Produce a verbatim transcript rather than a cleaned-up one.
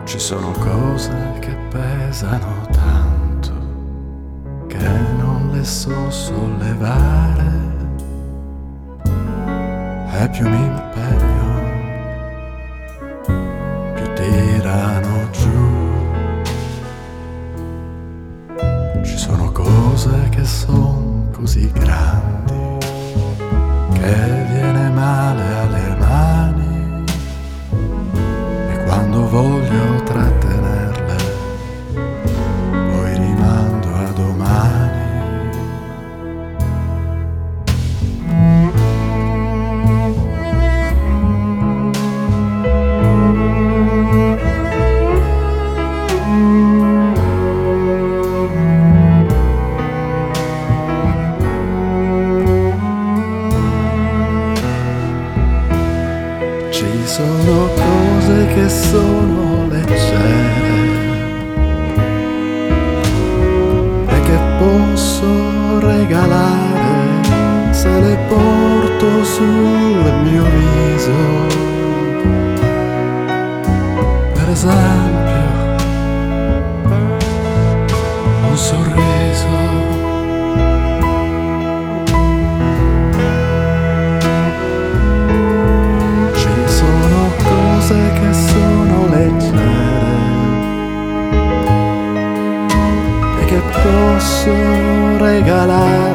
Ci sono cose che pesano tanto che non le so sollevare, e più mi impegno, più tirano giù. Ci sono cose che son così grandi che viene male alle mani, e quando voglio trattenerle poi rimando a domani. Ci sono cose che sono leggere e che posso regalare se le porto sul mio viso. Per esempio, un sorriso. Che sono leggere e che posso regalare